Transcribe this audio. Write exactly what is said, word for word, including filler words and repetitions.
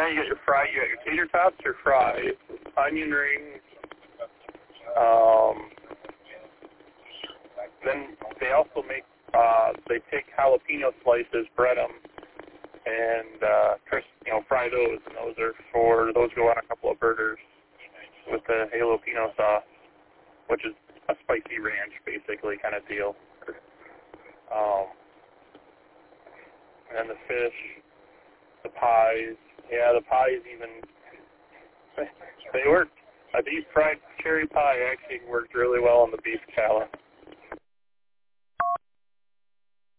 you got your fry, you got your tater tots or fries, onion rings. Um, then they also make, uh, they take jalapeno slices, bread them, and uh, crisp, you know, fry those, and those are for, those go on a couple of burgers with the jalapeno sauce, which is a spicy ranch, basically, kind of deal. Um, and then the fish, the pies, yeah, the pies even, they worked. A deep fried cherry pie actually worked really well on the beef talent.